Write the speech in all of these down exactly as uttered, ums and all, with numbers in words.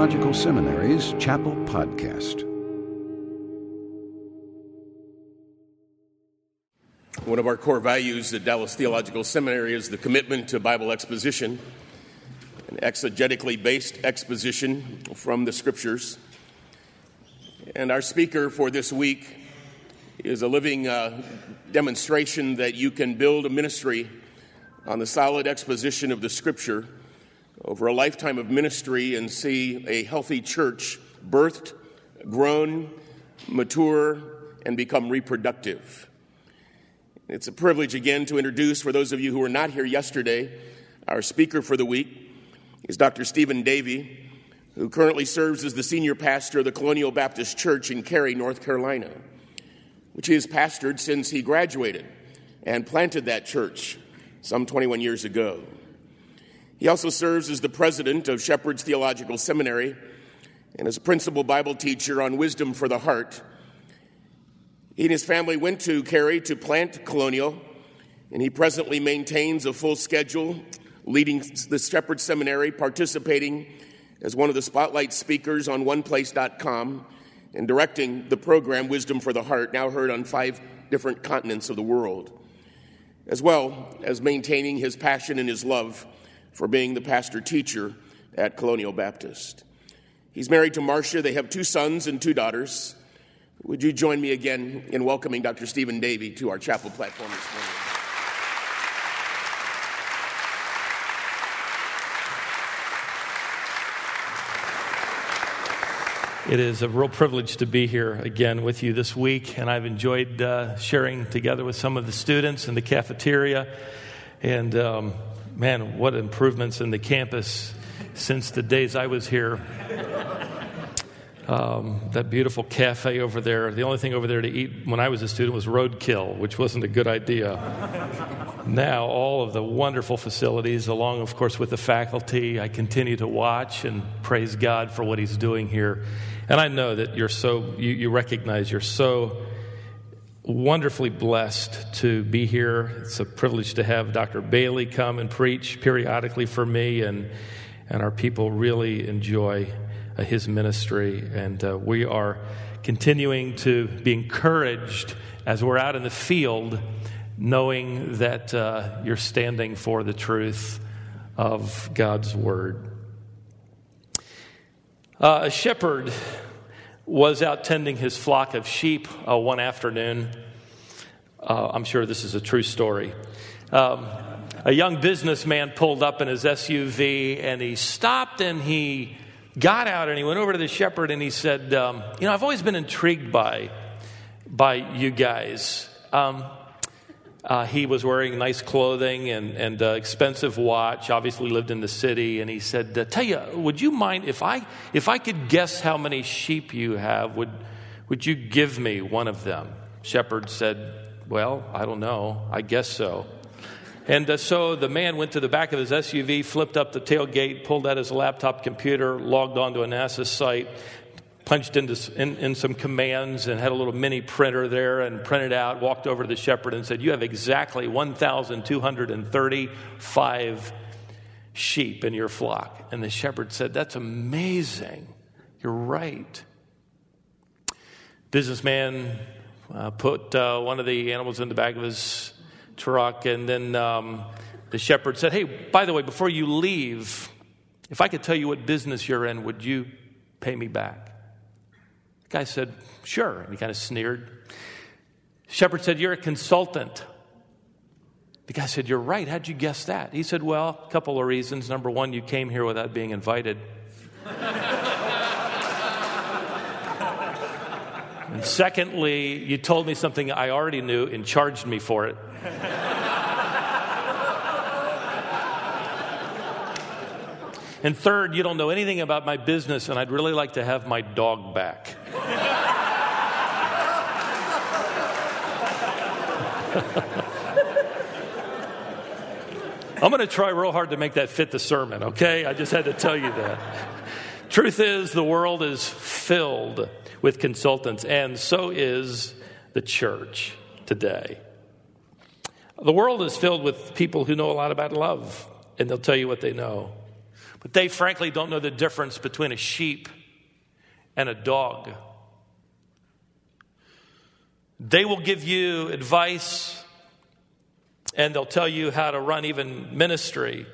Theological Seminary's Chapel Podcast. One of our core values at Dallas Theological Seminary is the commitment to Bible exposition, an exegetically based exposition from the Scriptures. And our speaker for this week is a living uh, demonstration that you can build a ministry on the solid exposition of the Scripture over a lifetime of ministry and see a healthy church birthed, grown, mature, and become reproductive. It's a privilege again to introduce, for those of you who were not here yesterday, our speaker for the week is Doctor Stephen Davey, who currently serves as the senior pastor of the Colonial Baptist Church in Cary, North Carolina, which he has pastored since he graduated and planted that church some twenty-one years ago. He also serves as the president of Shepherd's Theological Seminary and as a principal Bible teacher on Wisdom for the Heart. He and his family went to Cary to plant Colonial, and he presently maintains a full schedule, leading the Shepherd Seminary, participating as one of the spotlight speakers on one place dot com, and directing the program Wisdom for the Heart, now heard on five different continents of the world, as well as maintaining his passion and his love for being the pastor-teacher at Colonial Baptist. He's married to Marcia. They have two sons and two daughters. Would you join me again in welcoming Doctor Stephen Davey to our chapel platform this morning? It is a real privilege to be here again with you this week, and I've enjoyed uh, sharing together with some of the students in the cafeteria. And um, man, what improvements in the campus since the days I was here. Um, that beautiful cafe over there. The only thing over there to eat when I was a student was roadkill, which wasn't a good idea. Now, all of the wonderful facilities, along, of course, with the faculty, I continue to watch and praise God for what He's doing here. And I know that you're so, you, you recognize you're so wonderfully blessed to be here. It's a privilege to have Doctor Bailey come and preach periodically for me, and and our people really enjoy uh, his ministry. And uh, we are continuing to be encouraged as we're out in the field, knowing that uh, you're standing for the truth of God's Word. Uh, a shepherd was out tending his flock of sheep uh, one afternoon. Uh, I'm sure this is a true story. Um, a young businessman pulled up in his S U V, and he stopped and he got out and he went over to the shepherd and he said, um, you know, I've always been intrigued by, by you guys. Um, uh, he was wearing nice clothing and, and uh, expensive watch, obviously lived in the city, and he said, uh, tell you, would you mind if I if I could guess how many sheep you have, would would you give me one of them? Shepherd said, well, I don't know, I guess so. And uh, so the man went to the back of his S U V, flipped up the tailgate, pulled out his laptop computer, logged onto a NASA site, punched into in, in some commands and had a little mini printer there and printed out, walked over to the shepherd and said, you have exactly one thousand two hundred thirty-five sheep in your flock. And the shepherd said, that's amazing. You're right. Businessman uh, put uh, one of the animals in the back of his truck, and then um, the shepherd said, hey, by the way, before you leave, if I could tell you what business you're in, would you pay me back? The guy said, sure. And he kind of sneered. Shepherd said, you're a consultant. The guy said, you're right. How'd you guess that? He said, well, a couple of reasons. Number one, you came here without being invited. And secondly, you told me something I already knew and charged me for it. And third, you don't know anything about my business, and I'd really like to have my dog back. I'm going to try real hard to make that fit the sermon, okay? I just had to tell you that. Truth is, the world is filled with consultants, and so is the church today. The world is filled with people who know a lot about love, and they'll tell you what they know. But they frankly don't know the difference between a sheep and a dog. They will give you advice and they'll tell you how to run even ministry,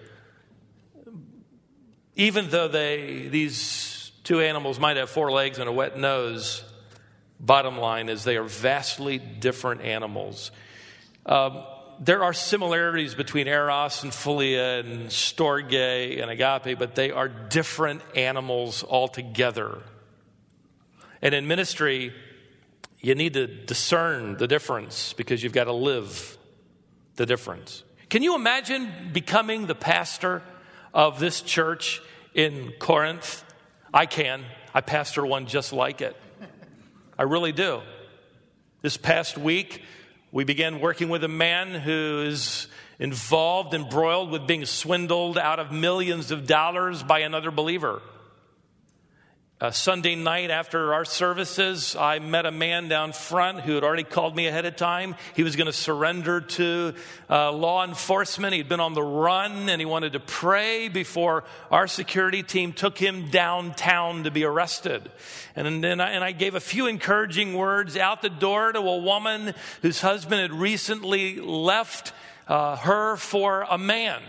even though they these two animals might have four legs and a wet nose. Bottom line is they are vastly different animals. Um, there are similarities between eros and philia and storge and agape, but they are different animals altogether. And in ministry, you need to discern the difference because you've got to live the difference. Can you imagine becoming the pastor of this church in Corinth? I can. I pastor one just like it. I really do. This past week, we began working with a man who is involved, embroiled with being swindled out of millions of dollars by another believer. Uh, Sunday night after our services, I met a man down front who had already called me ahead of time. He was going to surrender to uh, law enforcement. He'd been on the run and he wanted to pray before our security team took him downtown to be arrested. And then I, and I gave a few encouraging words out the door to a woman whose husband had recently left uh, her for a man.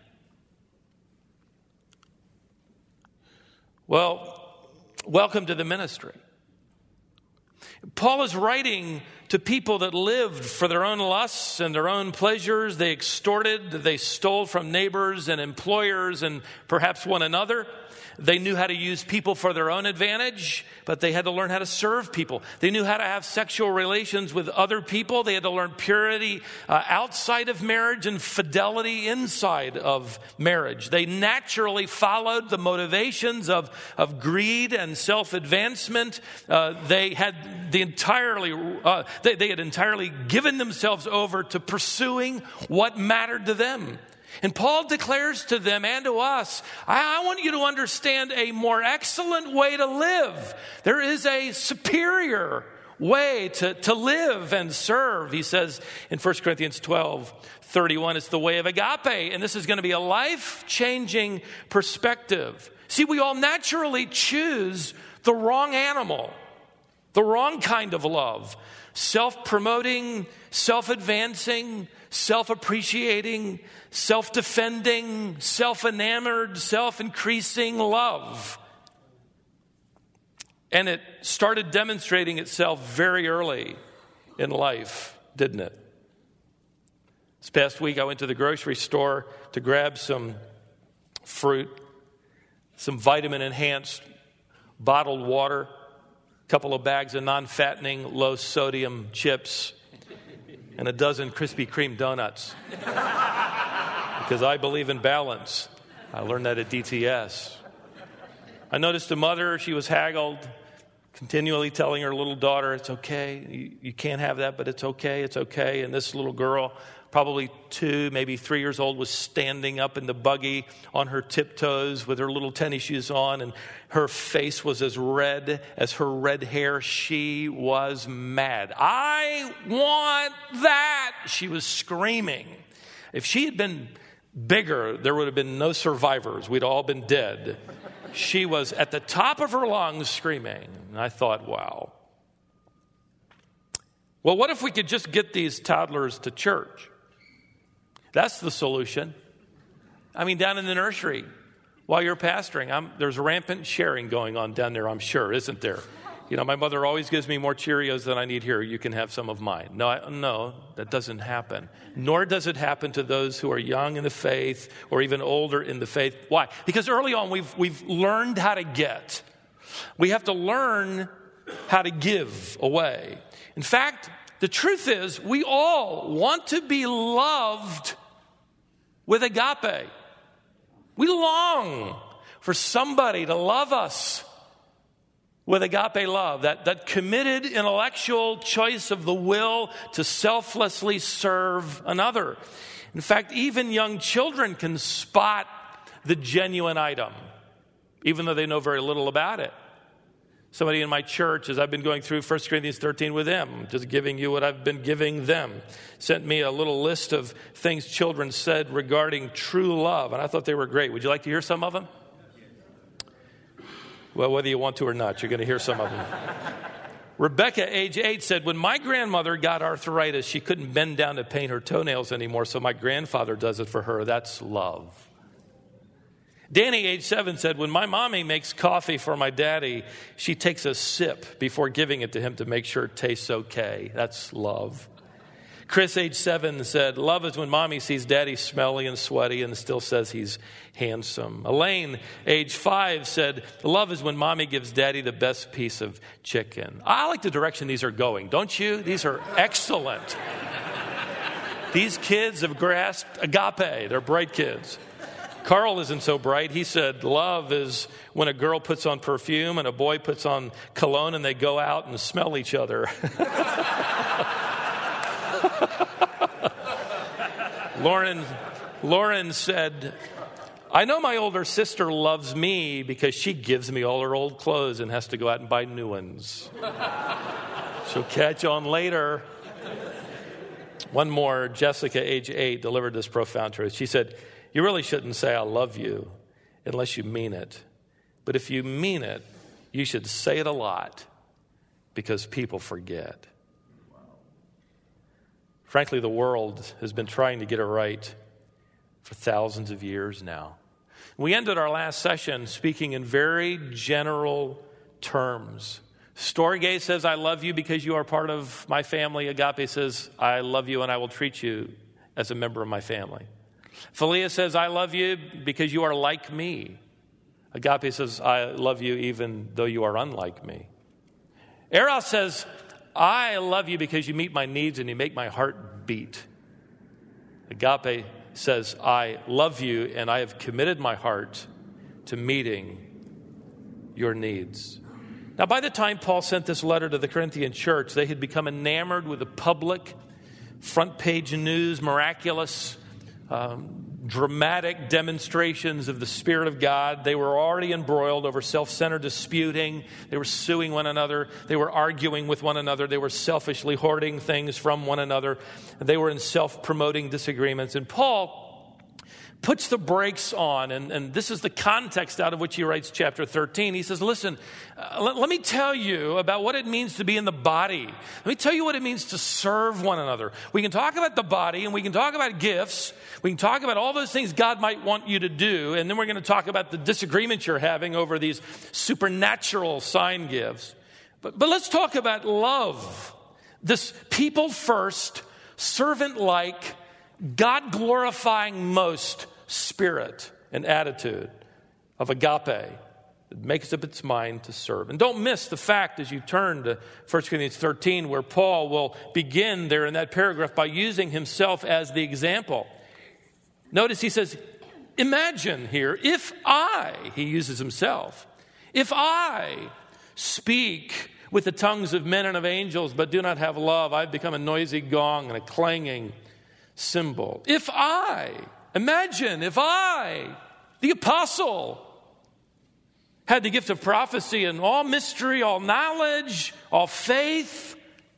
Well, welcome to the ministry. Paul is writing to people that lived for their own lusts and their own pleasures. They extorted, they stole from neighbors and employers and perhaps one another. They knew how to use people for their own advantage, but they had to learn how to serve people. They knew how to have sexual relations with other people. They had to learn purity uh, outside of marriage and fidelity inside of marriage. They naturally followed the motivations of, of greed and self-advancement. Uh, they had the entirely uh, they, they had entirely given themselves over to pursuing what mattered to them. And Paul declares to them and to us, I, I want you to understand a more excellent way to live. There is a superior way to, to live and serve. He says in First Corinthians twelve thirty-one, it's the way of agape. And this is going to be a life-changing perspective. See, we all naturally choose the wrong animal, the wrong kind of love. Self-promoting, self-advancing, self-appreciating, self-defending, self-enamored, self-increasing love. And it started demonstrating itself very early in life, didn't it? This past week I went to the grocery store to grab some fruit, some vitamin-enhanced bottled water, a couple of bags of non-fattening, low-sodium chips, and a dozen Krispy Kreme donuts. Because I believe in balance. I learned that at D T S. I noticed a mother, she was haggled, continually telling her little daughter, it's okay, you, you can't have that, but it's okay, it's okay. And this little girl, probably two, maybe three years old, was standing up in the buggy on her tiptoes with her little tennis shoes on, and her face was as red as her red hair. She was mad. I want that, she was screaming. If she had been bigger, there would have been no survivors. We'd all been dead. She was at the top of her lungs screaming. And I thought, wow. Well, what if we could just get these toddlers to church? That's the solution. I mean, down in the nursery, while you're pastoring, I'm, there's rampant sharing going on down there, I'm sure, isn't there? You know, my mother always gives me more Cheerios than I need here. You can have some of mine. No, I, no, that doesn't happen. Nor does it happen to those who are young in the faith or even older in the faith. Why? Because early on we've we've learned how to get. We have to learn how to give away. In fact, the truth is we all want to be loved with agape. We long for somebody to love us with agape love, that, that committed intellectual choice of the will to selflessly serve another. In fact, even young children can spot the genuine item, even though they know very little about it. Somebody in my church, as I've been going through First Corinthians thirteen with them, just giving you what I've been giving them, sent me a little list of things children said regarding true love, and I thought they were great. Would you like to hear some of them? Well, whether you want to or not, you're going to hear some of them. Rebecca, age eight, said, when my grandmother got arthritis, she couldn't bend down to paint her toenails anymore, so my grandfather does it for her. That's love. Danny, age seven, said, when my mommy makes coffee for my daddy, she takes a sip before giving it to him to make sure it tastes okay. That's love. Chris, age seven, said, love is when mommy sees daddy smelly and sweaty and still says he's handsome. Elaine, age five, said, love is when mommy gives daddy the best piece of chicken. I like the direction these are going, don't you? These are excellent. These kids have grasped agape. They're bright kids. Carl isn't so bright. He said, love is when a girl puts on perfume and a boy puts on cologne and they go out and smell each other. Lauren, Lauren said, I know my older sister loves me because she gives me all her old clothes and has to go out and buy new ones. She'll catch on later. One more, Jessica, age eight, delivered this profound truth. She said, you really shouldn't say I love you unless you mean it. But if you mean it, you should say it a lot because people forget. Frankly, the world has been trying to get it right for thousands of years now. We ended our last session speaking in very general terms. Storge says, I love you because you are part of my family. Agape says, I love you and I will treat you as a member of my family. Philia says, I love you because you are like me. Agape says, I love you even though you are unlike me. Eros says, I love you because you meet my needs and you make my heart beat. Agape says, I love you and I have committed my heart to meeting your needs. Now, by the time Paul sent this letter to the Corinthian church, they had become enamored with the public, front page news, miraculous, um, dramatic demonstrations of the Spirit of God. They were already embroiled over self-centered disputing. They were suing one another. They were arguing with one another. They were selfishly hoarding things from one another. They were in self-promoting disagreements. And Paul puts the brakes on, and, and this is the context out of which he writes chapter thirteen. He says, listen, uh, let, let me tell you about what it means to be in the body. Let me tell you what it means to serve one another. We can talk about the body, and we can talk about gifts. We can talk about all those things God might want you to do, and then we're going to talk about the disagreements you're having over these supernatural sign gifts. But, but let's talk about love. This people-first, servant-like, God-glorifying most spirit and attitude of agape that makes up its mind to serve. And don't miss the fact as you turn to First Corinthians thirteen, where Paul will begin there in that paragraph by using himself as the example. Notice he says, imagine here, if I, he uses himself, if I speak with the tongues of men and of angels but do not have love, I've become a noisy gong and a clanging symbol. If I, imagine if I, the apostle, had the gift of prophecy and all mystery, all knowledge, all faith,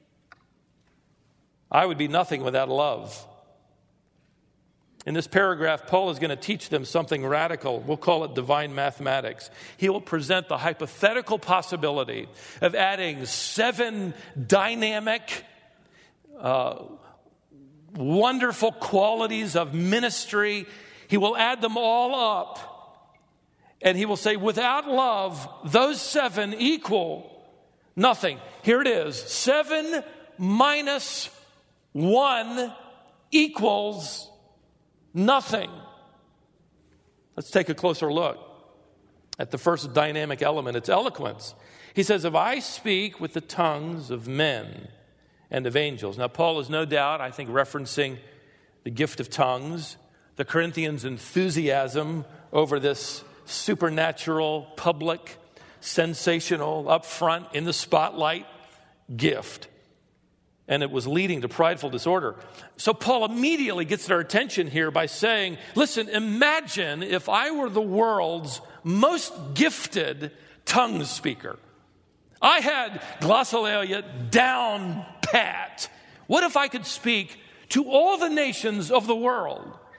I would be nothing without love. In this paragraph, Paul is going to teach them something radical. We'll call it divine mathematics. He will present the hypothetical possibility of adding seven dynamic, uh, wonderful qualities of ministry. He will add them all up. And he will say, without love, those seven equal nothing. Here it is. Seven minus one equals nothing. Let's take a closer look at the first dynamic element. It's eloquence. He says, if I speak with the tongues of men and of angels. Now, Paul is no doubt, I think, referencing the gift of tongues, the Corinthians' enthusiasm over this supernatural, public, sensational, up front, in the spotlight gift. And it was leading to prideful disorder. So Paul immediately gets their attention here by saying, listen, imagine if I were the world's most gifted tongue speaker. I had glossolalia down pat. What if I could speak to all the nations of the world?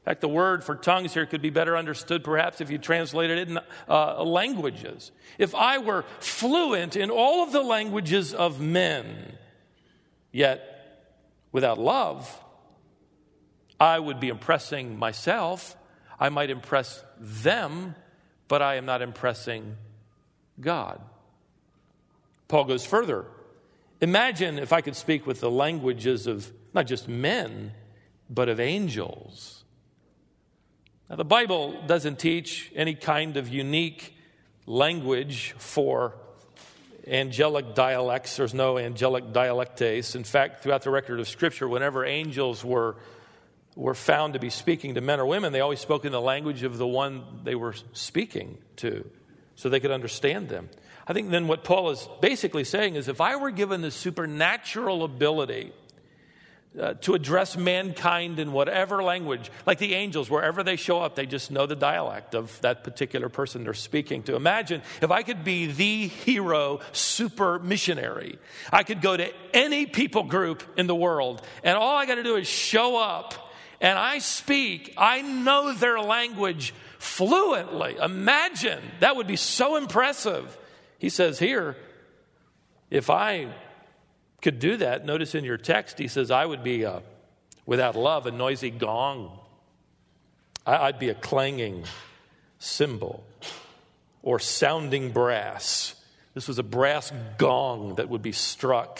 fact, the word for tongues here could be better understood perhaps if you translated it in uh, languages. If I were fluent in all of the languages of men, yet without love, I would be impressing myself. I might impress them, but I am not impressing God. Paul goes further. Imagine if I could speak with the languages of not just men, but of angels. Now, the Bible doesn't teach any kind of unique language for angelic dialects. There's no angelic dialectes. In fact, throughout the record of Scripture, whenever angels were were found to be speaking to men or women, they always spoke in the language of the one they were speaking to, so they could understand them. I think then what Paul is basically saying is, if I were given the supernatural ability uh, to address mankind in whatever language, like the angels, wherever they show up, they just know the dialect of that particular person they're speaking to. Imagine if I could be the hero super missionary. I could go to any people group in the world, and all I got to do is show up, and I speak. I know their language fluently. Imagine. That would be so impressive. He says here, if I could do that, notice in your text, he says, I would be, a, without love, a noisy gong. I, I'd be a clanging cymbal or sounding brass. This was a brass gong that would be struck.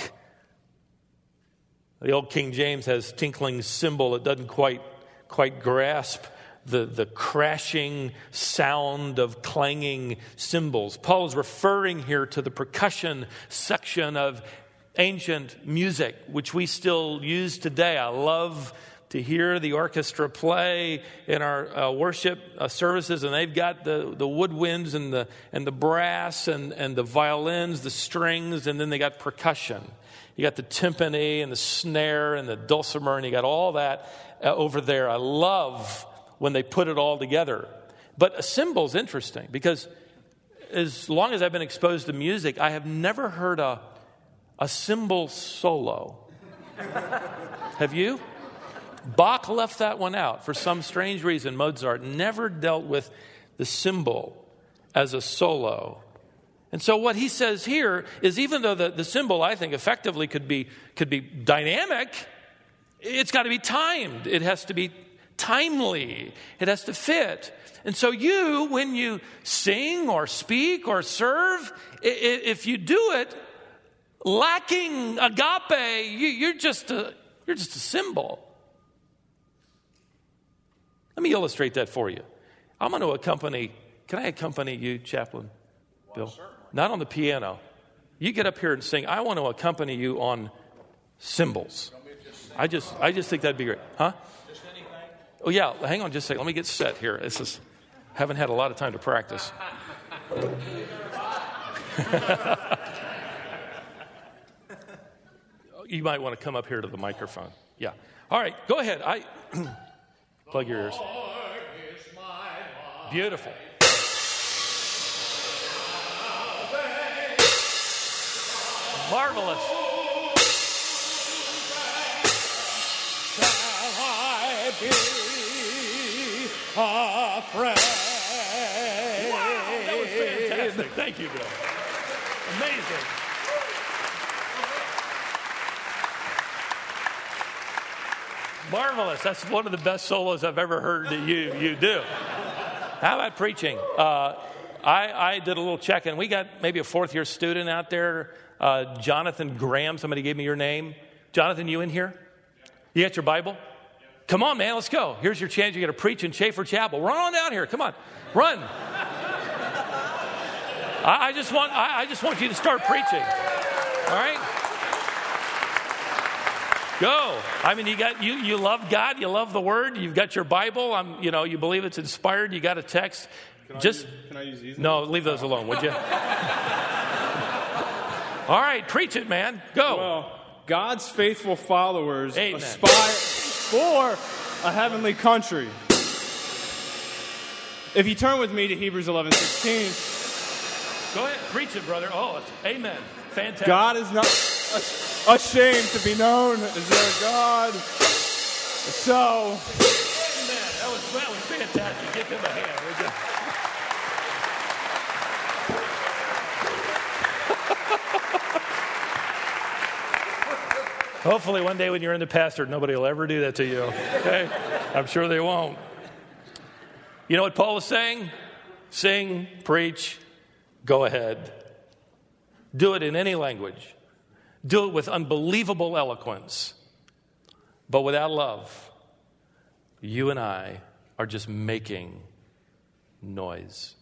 The old King James has tinkling cymbal. It doesn't quite, quite grasp The, the crashing sound of clanging cymbals. Paul is referring here to the percussion section of ancient music, which we still use today. I love to hear the orchestra play in our uh, worship uh, services, and they've got the, the woodwinds and the and the brass and, and the violins, the strings, and then they got percussion. You got the timpani and the snare and the dulcimer, and you got all that uh, over there. I love when they put it all together. But a cymbal's interesting because as long as I've been exposed to music, I have never heard a, a cymbal solo. Have you? Bach left that one out. For some strange reason, Mozart never dealt with the cymbal as a solo. And so what he says here is, even though the, the cymbal, I think, effectively could be, could be dynamic, it's got to be timed. It has to be timely. It has to fit. And so you, when you sing or speak or serve, if you do it lacking agape, you're just a, you're just a cymbal. Let me illustrate that for you. I'm going to accompany, can I accompany you, Chaplain Bill? Well, not on the piano. You get up here and sing. I want to accompany you on cymbals. I just, I just think that'd be great. Huh? Oh, yeah, hang on just a second. Let me get set here. This is, haven't had a lot of time to practice. You might want to come up here to the microphone. Yeah. All right, go ahead. I plug your ears. Beautiful. Marvelous. Shall I be afraid? Wow, that was fantastic. Thank you, Bill. Amazing. Marvelous. That's one of the best solos I've ever heard that you you do. How about preaching? Uh, I, I did a little check-in. We got maybe a fourth-year student out there, uh, Jonathan Graham. Somebody gave me your name. Jonathan, you in here? You got your Bible? Come on, man, let's go. Here's your chance. You're going to preach in Schaefer Chapel. Run on down here. Come on. Run. I, I just want I, I just want you to start preaching. All right? Go. I mean, you got you you love God, you love the Word, you've got your Bible, I'm you know, you believe it's inspired, you got a text. Can just I use, can I use these? No, leave those alone, would you? All right, preach it, man. Go. Well, God's faithful followers Amen. aspire for a heavenly country. If you turn with me to Hebrews eleven sixteen. Go ahead, preach it, brother. Oh, amen. Fantastic. God is not ashamed to be known as their God. So, amen. That was, that was fantastic. Give him a hand, would you? Hopefully one day when you're in the pastorate, nobody will ever do that to you. Okay? I'm sure they won't. You know what Paul is saying? Sing, preach, go ahead. Do it in any language. Do it with unbelievable eloquence. But without love, you and I are just making noise.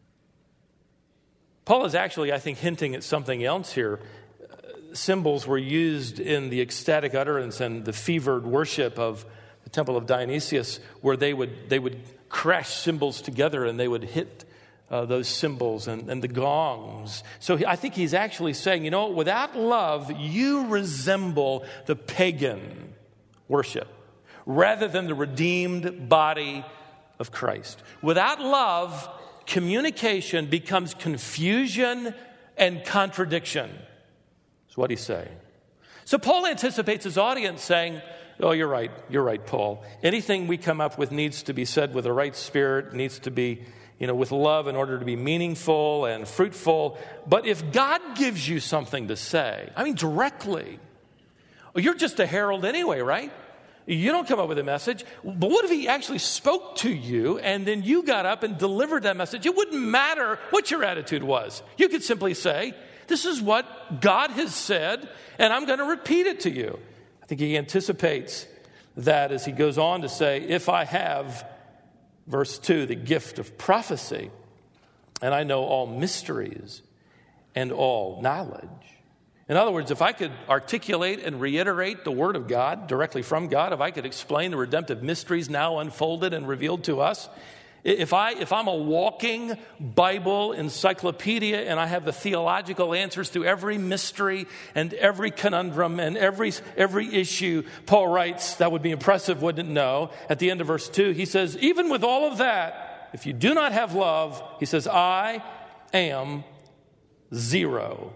Paul is actually, I think, hinting at something else here. Symbols were used in the ecstatic utterance and the fevered worship of the temple of Dionysius, where they would they would crash cymbals together and they would hit uh, those cymbals and, and the gongs. So he, I think he's actually saying, you know, without love, you resemble the pagan worship rather than the redeemed body of Christ. Without love, communication becomes confusion and contradiction. What he's saying. So Paul anticipates his audience saying, oh, you're right, you're right, Paul. Anything we come up with needs to be said with the right spirit, needs to be, you know, with love in order to be meaningful and fruitful. But if God gives you something to say, I mean directly, you're just a herald anyway, right? You don't come up with a message. But what if he actually spoke to you and then you got up and delivered that message? It wouldn't matter what your attitude was. You could simply say, this is what God has said, and I'm going to repeat it to you. I think he anticipates that as he goes on to say, if I have, verse two, the gift of prophecy, and I know all mysteries and all knowledge. In other words, if I could articulate and reiterate the word of God directly from God, if I could explain the redemptive mysteries now unfolded and revealed to us, If, I, if I'm a walking Bible encyclopedia and I have the theological answers to every mystery and every conundrum and every, every issue, Paul writes, that would be impressive, wouldn't it? No. At the end of verse two, he says, even with all of that, if you do not have love, he says, I am zero.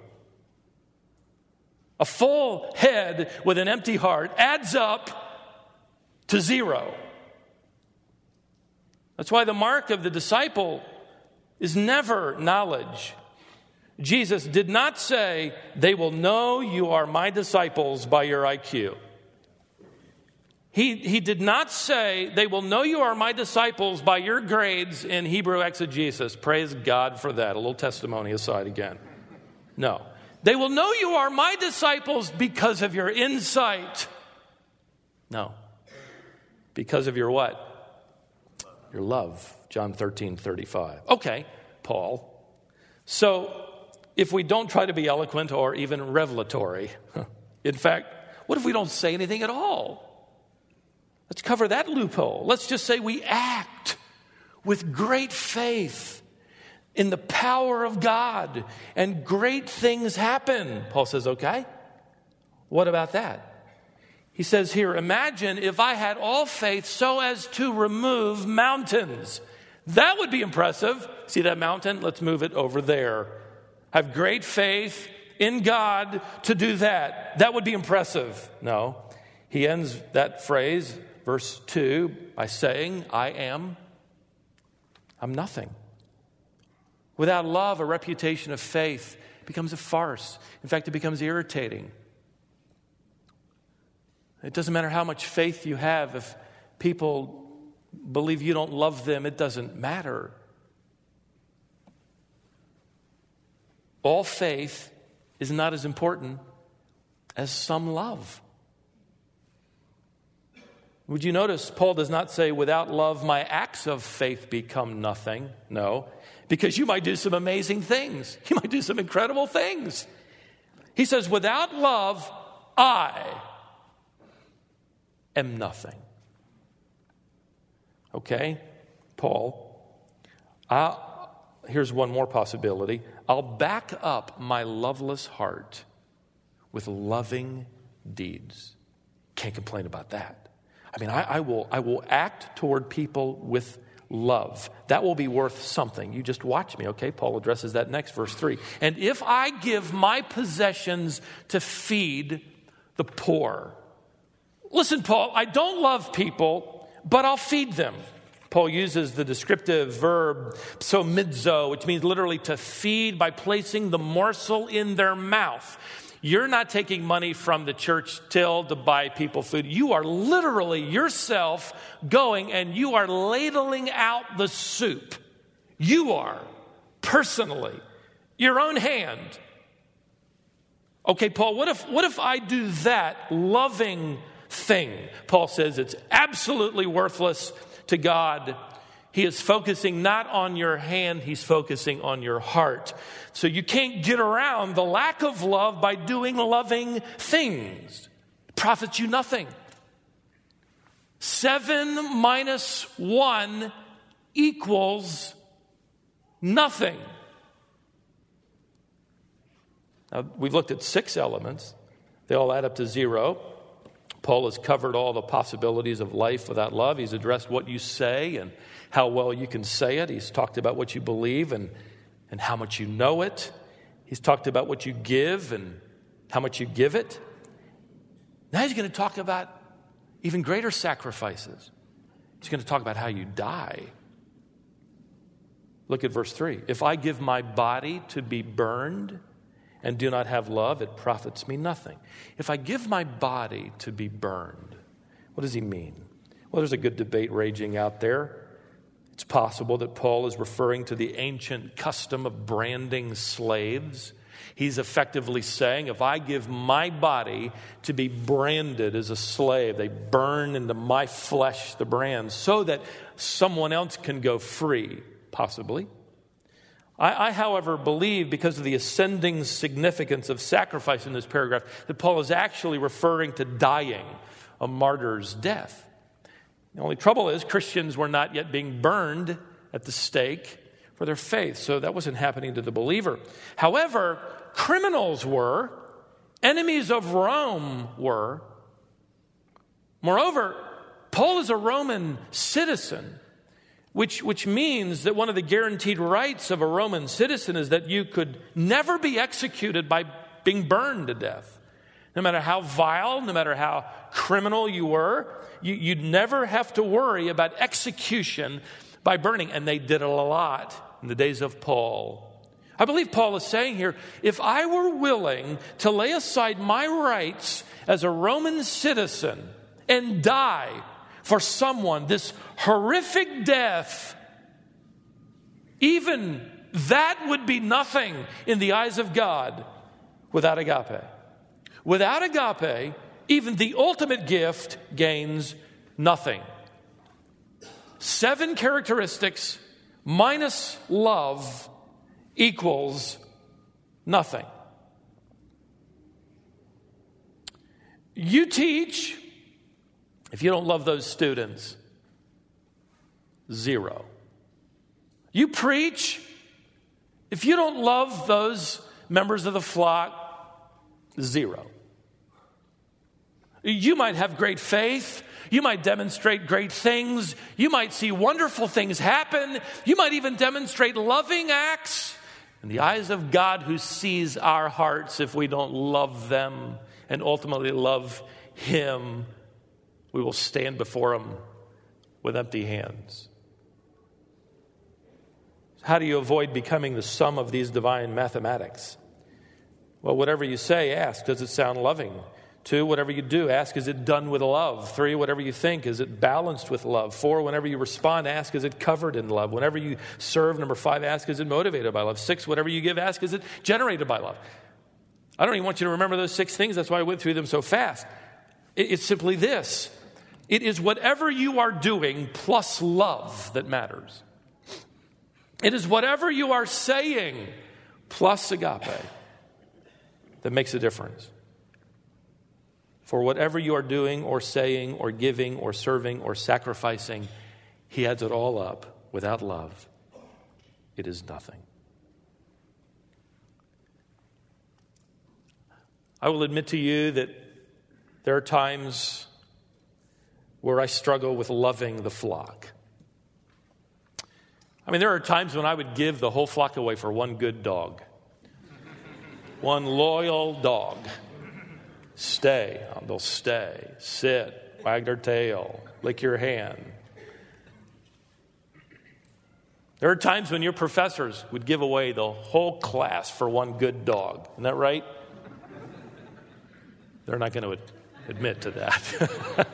A full head with an empty heart adds up to zero. That's why the mark of the disciple is never knowledge. Jesus did not say, they will know you are my disciples by your I Q. He, he did not say, they will know you are my disciples by your grades in Hebrew exegesis. Praise God for that. A little testimony aside again. No. They will know you are my disciples because of your insight. No. Because of your what? Your love, John thirteen thirty-five. Okay, Paul. So if we don't try to be eloquent or even revelatory, in fact, what if we don't say anything at all? Let's cover that loophole. Let's just say we act with great faith in the power of God and great things happen. Paul says, okay, what about that? He says here, imagine if I had all faith so as to remove mountains. That would be impressive. See that mountain? Let's move it over there. Have great faith in God to do that. That would be impressive. No. He ends that phrase, verse two, by saying, I am, I'm nothing. Without love, a reputation of faith becomes a farce. In fact, it becomes irritating. It doesn't matter how much faith you have. If people believe you don't love them, it doesn't matter. All faith is not as important as some love. Would you notice Paul does not say, without love, my acts of faith become nothing. No, because you might do some amazing things. You might do some incredible things. He says, without love, I am nothing. Okay, Paul, I'll, here's one more possibility. I'll back up my loveless heart with loving deeds. Can't complain about that. I mean, I, I will I will act toward people with love. That will be worth something. You just watch me, okay? Paul addresses that next, verse three. And if I give my possessions to feed the poor. Listen, Paul, I don't love people but I'll feed them. Paul uses the descriptive verb psomidzo, which means literally to feed by placing the morsel in their mouth. You're not taking money from the church till to buy people food. You are literally yourself going and you are ladling out the soup. You are, personally, your own hand. Okay, Paul, what if, what if I do that loving thing? Paul says it's absolutely worthless to God. He is focusing not on your hand, he's focusing on your heart. So you can't get around the lack of love by doing loving things. It profits you nothing. Seven minus one equals nothing. Now, we've looked at six elements. They all add up to zero. Paul has covered all the possibilities of life without love. He's addressed what you say and how well you can say it. He's talked about what you believe and, and how much you know it. He's talked about what you give and how much you give it. Now he's going to talk about even greater sacrifices. He's going to talk about how you die. Look at verse three. If I give my body to be burned and do not have love, it profits me nothing. If I give my body to be burned, what does he mean? Well, there's a good debate raging out there. It's possible that Paul is referring to the ancient custom of branding slaves. He's effectively saying, if I give my body to be branded as a slave, they burn into my flesh the brand so that someone else can go free, possibly. I, I, however, believe, because of the ascending significance of sacrifice in this paragraph, that Paul is actually referring to dying, a martyr's death. The only trouble is Christians were not yet being burned at the stake for their faith, so that wasn't happening to the believer. However, criminals were, enemies of Rome were. Moreover, Paul is a Roman citizen, which, which means that one of the guaranteed rights of a Roman citizen is that you could never be executed by being burned to death. No matter how vile, no matter how criminal you were, you, you'd never have to worry about execution by burning. And they did it a lot in the days of Paul. I believe Paul is saying here, if I were willing to lay aside my rights as a Roman citizen and die for someone, this horrific death, even that would be nothing in the eyes of God without agape. Without agape, even the ultimate gift gains nothing. Seven characteristics minus love equals nothing. You teach, if you don't love those students, zero. You preach, if you don't love those members of the flock, zero. You might have great faith. You might demonstrate great things. You might see wonderful things happen. You might even demonstrate loving acts. In the eyes of God, who sees our hearts, if we don't love them and ultimately love Him, we will stand before Him with empty hands. How do you avoid becoming the sum of these divine mathematics? Well, whatever you say, ask, does it sound loving? Two, whatever you do, ask, is it done with love? Three, whatever you think, is it balanced with love? Four, whenever you respond, ask, is it covered in love? Whenever you serve, number five, ask, is it motivated by love? Six, whatever you give, ask, is it generated by love? I don't even want you to remember those six things. That's why I went through them so fast. It's simply this. It is whatever you are doing plus love that matters. It is whatever you are saying plus agape that makes a difference. For whatever you are doing or saying or giving or serving or sacrificing, He adds it all up. Without love, it is nothing. I will admit to you that there are times where I struggle with loving the flock. I mean, there are times when I would give the whole flock away for one good dog. One loyal dog. Stay. They'll stay, sit, wag their tail, lick your hand. There are times when your professors would give away the whole class for one good dog. Isn't that right? They're not going to admit to that.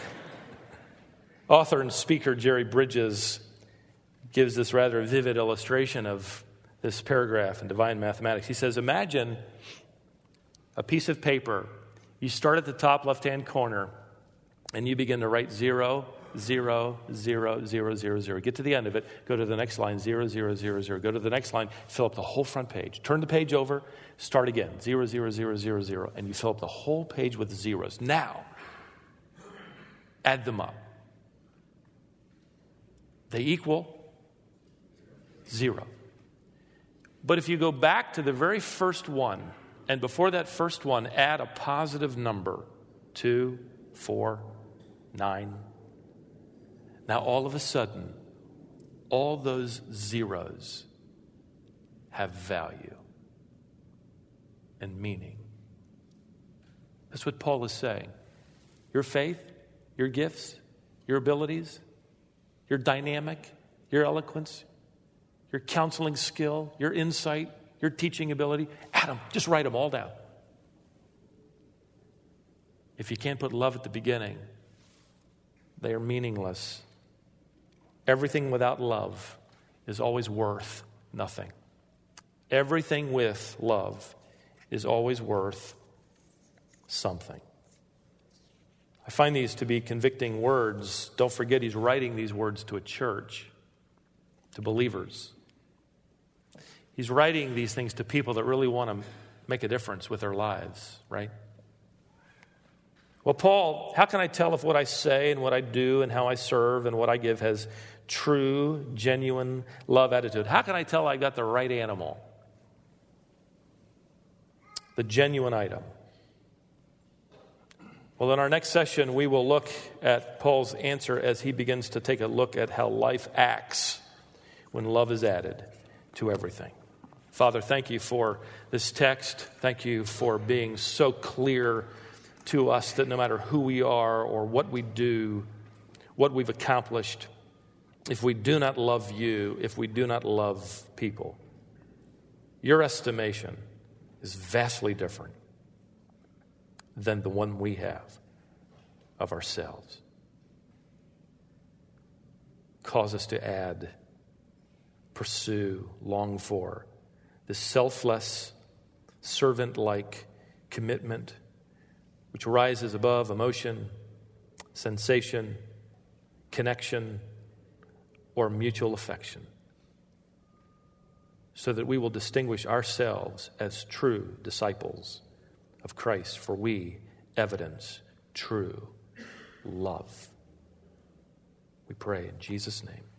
Author and speaker Jerry Bridges gives this rather vivid illustration of this paragraph in Divine Mathematics. He says, imagine a piece of paper. You start at the top left-hand corner, and you begin to write zero, zero, zero, zero, zero, zero. Get to the end of it, go to the next line, zero, zero, zero, zero. Go to the next line, fill up the whole front page. Turn the page over, start again, zero, zero, zero, zero, zero, and you fill up the whole page with zeros. Now, add them up. They equal zero. But if you go back to the very first one, and before that first one, add a positive number, two, four, nine. Now, all of a sudden, all those zeros have value and meaning. That's what Paul is saying. Your faith, your gifts, your abilities, your dynamic, your eloquence, your counseling skill, your insight, your teaching ability, add them. Just write them all down. If you can't put love at the beginning, they are meaningless. Everything without love is always worth nothing. Everything with love is always worth something. I find these to be convicting words. Don't forget, he's writing these words to a church, to believers. He's writing these things to people that really want to make a difference with their lives, right? Well, Paul, how can I tell if what I say and what I do and how I serve and what I give has true, genuine love attitude? How can I tell I got the right animal? The genuine item. Well, in our next session, we will look at Paul's answer as he begins to take a look at how life acts when love is added to everything. Father, thank you for this text. Thank you for being so clear to us that no matter who we are or what we do, what we've accomplished, if we do not love you, if we do not love people, your estimation is vastly different than the one we have of ourselves. Cause us to add, pursue, long for this selfless, servant-like commitment which rises above emotion, sensation, connection, or mutual affection, so that we will distinguish ourselves as true disciples of Christ, for we evidence true love. We pray in Jesus' name.